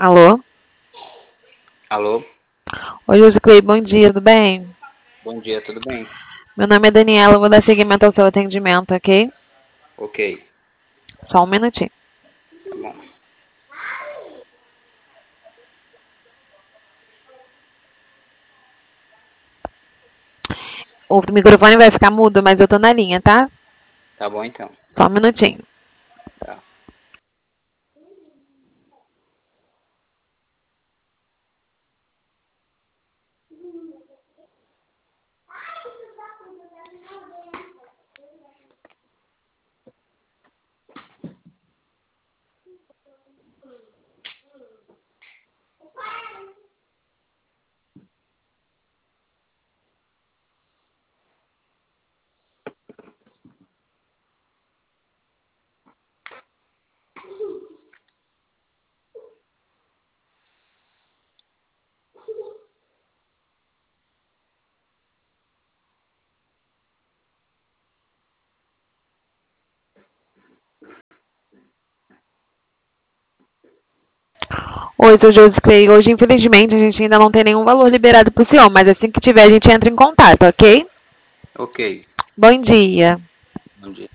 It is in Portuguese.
Alô? Alô? Oi, Josiclei, bom dia, tudo bem? Bom dia, tudo bem? Meu nome é Daniela, eu vou dar seguimento ao seu atendimento, ok? Ok, Só um minutinho. tá bom. O microfone vai ficar mudo, mas eu tô na linha, tá? Tá bom então. Só um minutinho. Tá. Oi, seu Josiclei. Hoje, infelizmente, a gente ainda não tem nenhum valor liberado pro senhor, mas assim que tiver, a gente entra em contato, ok? Ok, Bom dia. bom dia.